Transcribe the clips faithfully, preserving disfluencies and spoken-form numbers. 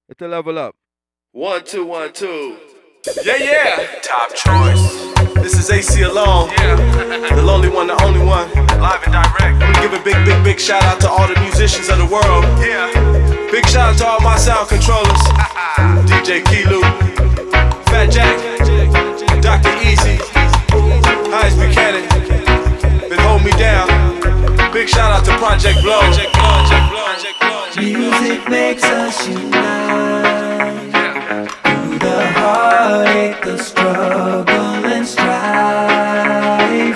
It's a level up. One, two, one, two. Yeah, yeah. Top choice. This is A C Alone. Yeah. The lonely one, the only one. Live and direct. I'm gonna give a big, big, big shout out to all the musicians of the world. Yeah. Big shout out to all my sound controllers. D J Kelu, Fat Jack, Doctor Easy, Heinz Buchanan. Been holding me down. Big shout out to Project Blow. Project Blow, Project Blow, Project Blow. Music makes us unite through the heartache, the struggle and strife.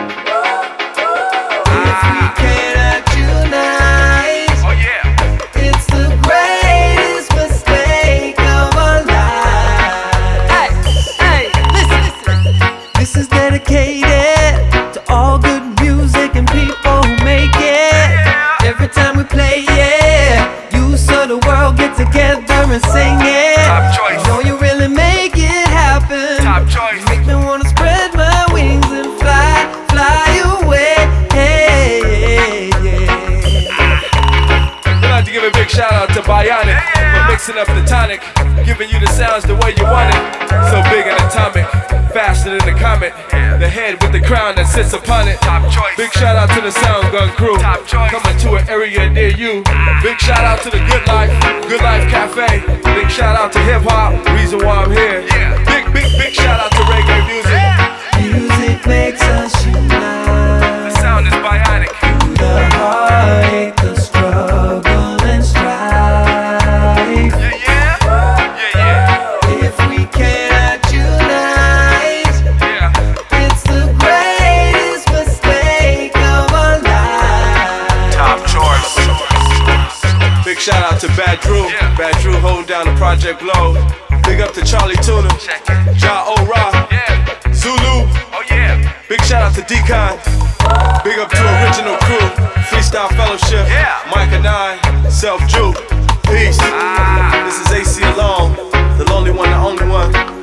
If we cannot unite, Oh, yeah. it's the greatest mistake of our lives. Hey, hey, listen, listen. This is dedicated to all good music and people who make it. Every time we play it, you so the world get together and sing it. Top choice. You know you really make it happen. Top choice. You make me wanna spread my wings and fly, fly away. Hey, yeah. I'd like to give a big shout out to Bionic for mixing up the tonic, giving you the sounds the way you want it. So big and atomic, faster than the comet. The head with the crown that sits upon it. Top choice. Big shout out to the Sound Gun crew, Top choice. coming to an area near you. Big shout out to the Good Life, Good Life Cafe. Big shout out to hip hop, reason why I'm here. Yeah. Big, big, big shout out to reggae music. Music makes us The unite sound is bionic. through the heartache, the struggle and strife. Yeah, yeah. Yeah, yeah. If we cannot unite, Yeah. it's the greatest mistake of our lives. Top choice. Big shout out to Bad Drew. Yeah. Bad Drew holding down the Project Blow. Big up to Charlie Tuna, Check it. Ja Ora, Yeah. Zulu. Oh, yeah. Big shout out to Decon. Big up to Original Crew, Freestyle Fellowship, Yeah. Micah nine, Self Juke. Peace. Ah. This is A C Alone, the lonely one, the only one.